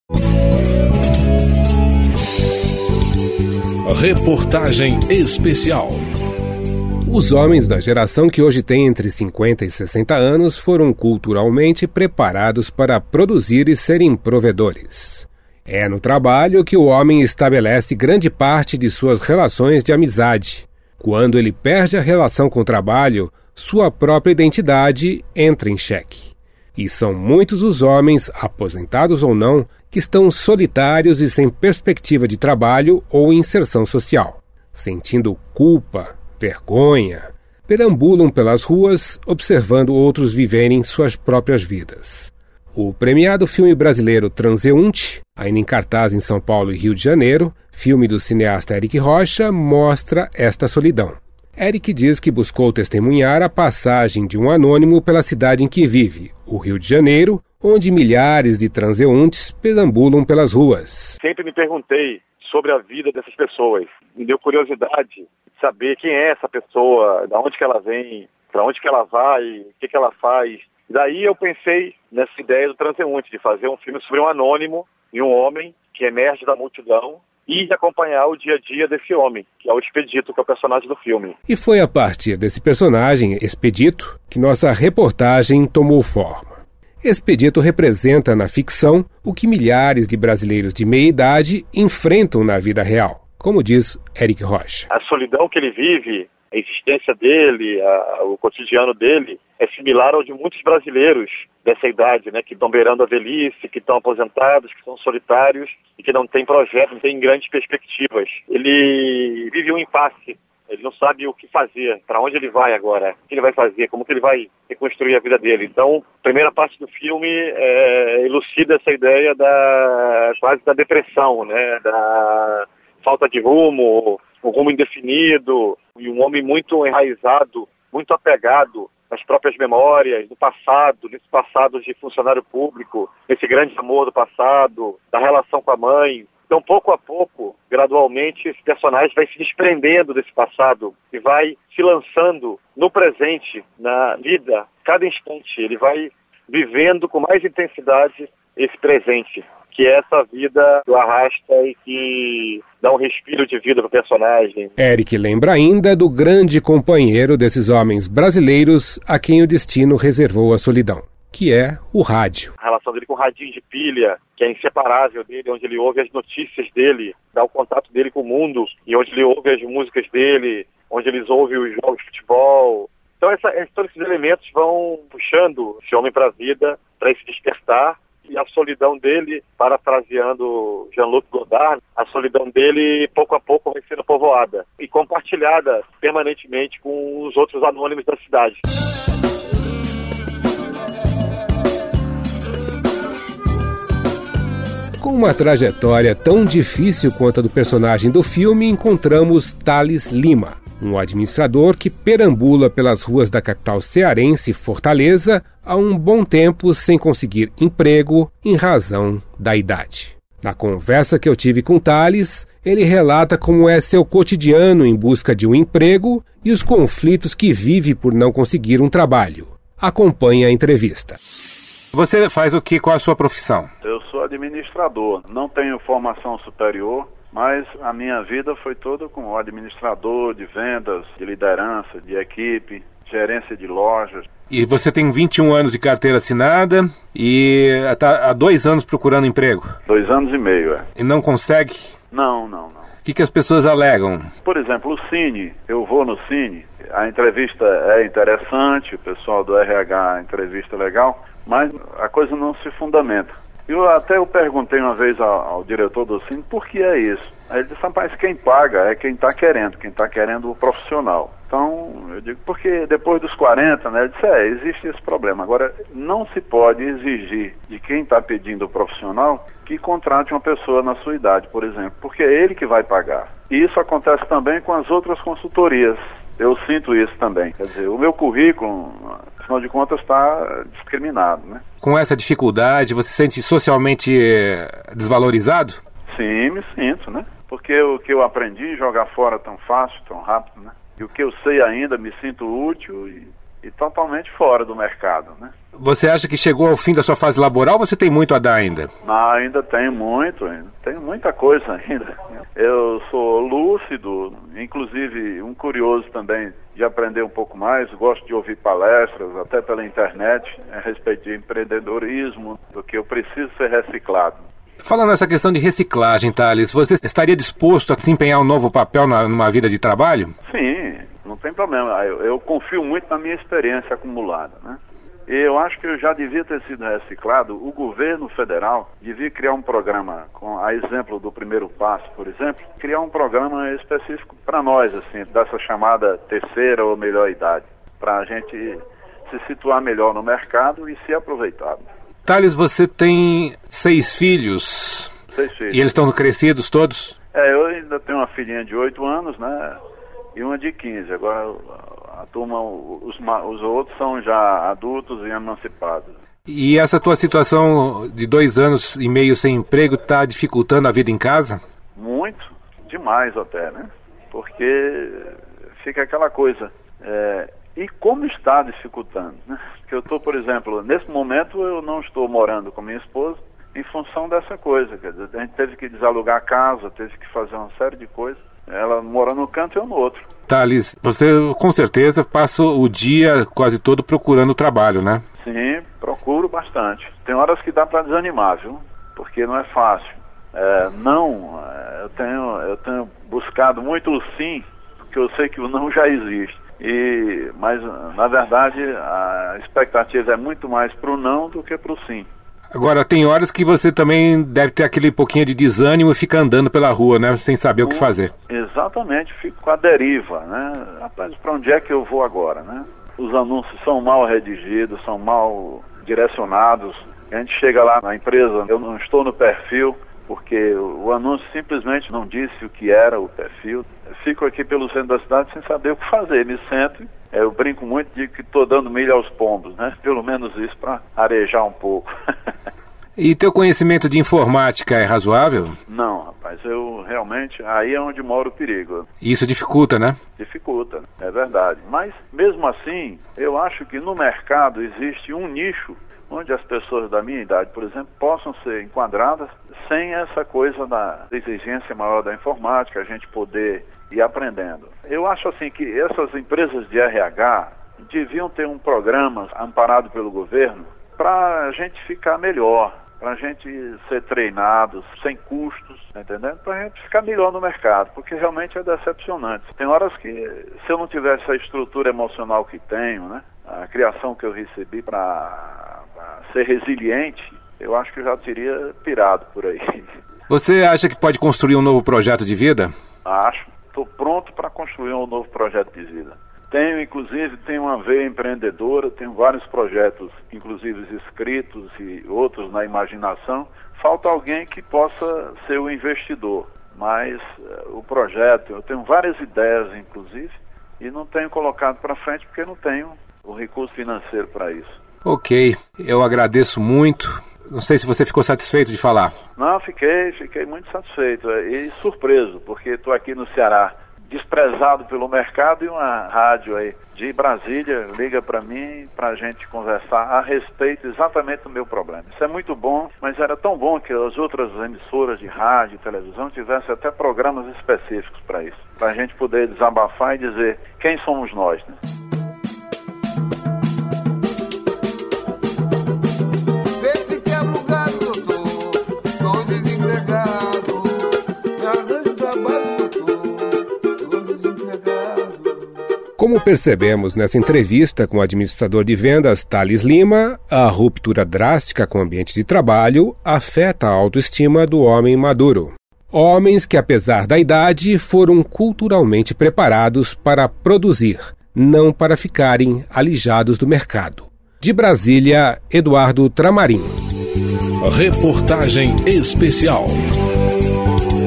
Reportagem especial. Os homens da geração que hoje tem entre 50 e 60 anos foram culturalmente preparados para produzir e serem provedores. É no trabalho que o homem estabelece grande parte de suas relações de amizade. Quando ele perde a relação com o trabalho, sua própria identidade entra em xeque. E são muitos os homens, aposentados ou não, que estão solitários e sem perspectiva de trabalho ou inserção social. Sentindo culpa, vergonha, perambulam pelas ruas observando outros viverem suas próprias vidas. O premiado filme brasileiro Transeunte, ainda em cartaz em São Paulo e Rio de Janeiro, filme do cineasta Eric Rocha, mostra esta solidão. Eric diz que buscou testemunhar a passagem de um anônimo pela cidade em que vive, o Rio de Janeiro, onde milhares de transeuntes perambulam pelas ruas. Sempre me perguntei sobre a vida dessas pessoas. Me deu curiosidade de saber quem é essa pessoa, de onde que ela vem, para onde que ela vai, o que que ela faz. Daí eu pensei nessa ideia do transeunte, de fazer um filme sobre um anônimo e um homem que emerge da multidão e de acompanhar o dia a dia desse homem, que é o Expedito, que é o personagem do filme. E foi a partir desse personagem, Expedito, que nossa reportagem tomou forma. Expedito representa na ficção o que milhares de brasileiros de meia-idade enfrentam na vida real, como diz Eric Rocha. A solidão que ele vive, a existência dele, o cotidiano dele, é similar ao de muitos brasileiros dessa idade, né, que estão beirando a velhice, que estão aposentados, que são solitários e que não têm projeto, não têm grandes perspectivas. Ele vive um impasse. Ele não sabe o que fazer, para onde ele vai agora, o que ele vai fazer, como que ele vai reconstruir a vida dele. Então, a primeira parte do filme elucida essa ideia quase da depressão, né, da falta de rumo, um rumo indefinido, e um homem muito enraizado, muito apegado às próprias memórias, do passado, nesse passado de funcionário público, esse grande amor do passado, da relação com a mãe. Então, pouco a pouco, gradualmente, esse personagem vai se desprendendo desse passado e vai se lançando no presente, na vida, cada instante. Ele vai vivendo com mais intensidade esse presente, que é essa vida que o arrasta e que dá um respiro de vida para o personagem. Eric lembra ainda do grande companheiro desses homens brasileiros a quem o destino reservou a solidão, que é o rádio. A relação dele com o radinho de pilha, que é inseparável dele, onde ele ouve as notícias dele, dá o contato dele com o mundo, e onde ele ouve as músicas dele, onde eles ouvem os jogos de futebol. Então todos esses elementos vão puxando esse homem para a vida, para esse despertar, e a solidão dele, parafraseando Jean-Luc Godard, a solidão dele pouco a pouco vai sendo povoada e compartilhada permanentemente com os outros anônimos da cidade. Com uma trajetória tão difícil quanto a do personagem do filme, encontramos Thales Lima, um administrador que perambula pelas ruas da capital cearense, Fortaleza, há um bom tempo sem conseguir emprego em razão da idade. Na conversa que eu tive com Thales, ele relata como é seu cotidiano em busca de um emprego e os conflitos que vive por não conseguir um trabalho. Acompanhe a entrevista. Você faz o que com a sua profissão? Eu sou administrador, não tenho formação superior, mas a minha vida foi toda como administrador de vendas, de liderança, de equipe, gerência de lojas. E você tem 21 anos de carteira assinada e está há 2 anos procurando emprego? 2 anos e meio, é. E não consegue? Não. O que as pessoas alegam? Por exemplo, o Cine, eu vou no Cine, a entrevista é interessante, o pessoal do RH, a entrevista é legal, mas a coisa não se fundamenta. Eu perguntei uma vez ao diretor do Cine por que é isso. Aí ele disse, rapaz, quem paga é quem está querendo o profissional. Então, eu digo, porque depois dos 40, né, ele disse, existe esse problema. Agora, não se pode exigir de quem está pedindo o profissional que contrate uma pessoa na sua idade, por exemplo, porque é ele que vai pagar. E isso acontece também com as outras consultorias. Eu sinto isso também. Quer dizer, o meu currículo, afinal de contas, está discriminado, né? Com essa dificuldade, você se sente socialmente desvalorizado? Sim, me sinto, né? Porque o que eu aprendi jogar fora tão fácil, tão rápido, né? E o que eu sei ainda, me sinto útil e totalmente fora do mercado, né? Você acha que chegou ao fim da sua fase laboral ou você tem muito a dar ainda? Não, ainda tenho muita coisa ainda. Eu sou lúcido, inclusive um curioso também de aprender um pouco mais, gosto de ouvir palestras, até pela internet, a respeito de empreendedorismo, do que eu preciso ser reciclado. Falando nessa questão de reciclagem, Thales, você estaria disposto a desempenhar um novo papel numa vida de trabalho? Sim, não tem problema. Eu confio muito na minha experiência acumulada, né? E eu acho que eu já devia ter sido reciclado. O governo federal devia criar um programa, com a exemplo do Primeiro Passo, por exemplo, criar um programa específico para nós, assim, dessa chamada terceira ou melhor idade, para a gente se situar melhor no mercado e ser aproveitado. Thales, você tem 6 filhos. 6 filhos. E eles estão crescidos todos? Eu ainda tenho uma filhinha de 8 anos, né? E uma de 15. Agora a turma, os outros são já adultos e emancipados. E essa tua situação de 2 anos e meio sem emprego está dificultando a vida em casa? Muito, demais até, né? Porque fica aquela coisa, e como está dificultando, né? Porque eu estou, por exemplo, nesse momento eu não estou morando com minha esposa em função dessa coisa, quer dizer, a gente teve que desalugar a casa, teve que fazer uma série de coisas, ela mora num canto e eu no outro. Thales, você com certeza passa o dia quase todo procurando trabalho, né? Sim, procuro bastante. Tem horas que dá para desanimar, viu? Porque não é fácil. Eu tenho buscado muito o sim, porque eu sei que o não já existe. Mas, na verdade, a expectativa é muito mais para o não do que para o sim. Agora, tem horas que você também deve ter aquele pouquinho de desânimo e fica andando pela rua, né? Sem saber o que fazer. Exatamente, fico com a deriva, né? Rapaz, para onde é que eu vou agora, né? Os anúncios são mal redigidos, são mal direcionados. A gente chega lá na empresa, eu não estou no perfil, porque o anúncio simplesmente não disse o que era o perfil. Eu fico aqui pelo centro da cidade sem saber o que fazer. Me sento, eu brinco muito de que estou dando milho aos pombos, né? Pelo menos isso para arejar um pouco. E teu conhecimento de informática é razoável? Não, rapaz, eu realmente, aí é onde mora o perigo. Isso dificulta, né? Dificulta, é verdade. Mas, mesmo assim, eu acho que no mercado existe um nicho onde as pessoas da minha idade, por exemplo, possam ser enquadradas sem essa coisa da exigência maior da informática, a gente poder ir aprendendo. Eu acho assim que essas empresas de RH deviam ter um programa amparado pelo governo para a gente ficar melhor, para a gente ser treinados sem custos, tá entendendo? Para a gente ficar melhor no mercado, porque realmente é decepcionante. Tem horas que, se eu não tivesse a estrutura emocional que tenho, né, a criação que eu recebi para ser resiliente, eu acho que eu já teria pirado por aí. Você acha que pode construir um novo projeto de vida? Acho. Estou pronto para construir um novo projeto de vida. Tenho uma veia empreendedora, tenho vários projetos, inclusive escritos e outros na imaginação. Falta alguém que possa ser o investidor, mas o projeto, eu tenho várias ideias, inclusive, e não tenho colocado para frente porque não tenho o recurso financeiro para isso. Ok, eu agradeço muito. Não sei se você ficou satisfeito de falar. Não, fiquei muito satisfeito e surpreso, porque estou aqui no Ceará, desprezado pelo mercado, e uma rádio aí de Brasília liga para mim para a gente conversar a respeito exatamente do meu problema. Isso é muito bom, mas era tão bom que as outras emissoras de rádio e televisão tivessem até programas específicos para isso, para a gente poder desabafar e dizer quem somos nós, né? Como percebemos nessa entrevista com o administrador de vendas Thales Lima, a ruptura drástica com o ambiente de trabalho afeta a autoestima do homem maduro. Homens que, apesar da idade, foram culturalmente preparados para produzir, não para ficarem alijados do mercado. De Brasília, Eduardo Tramarim. Reportagem especial.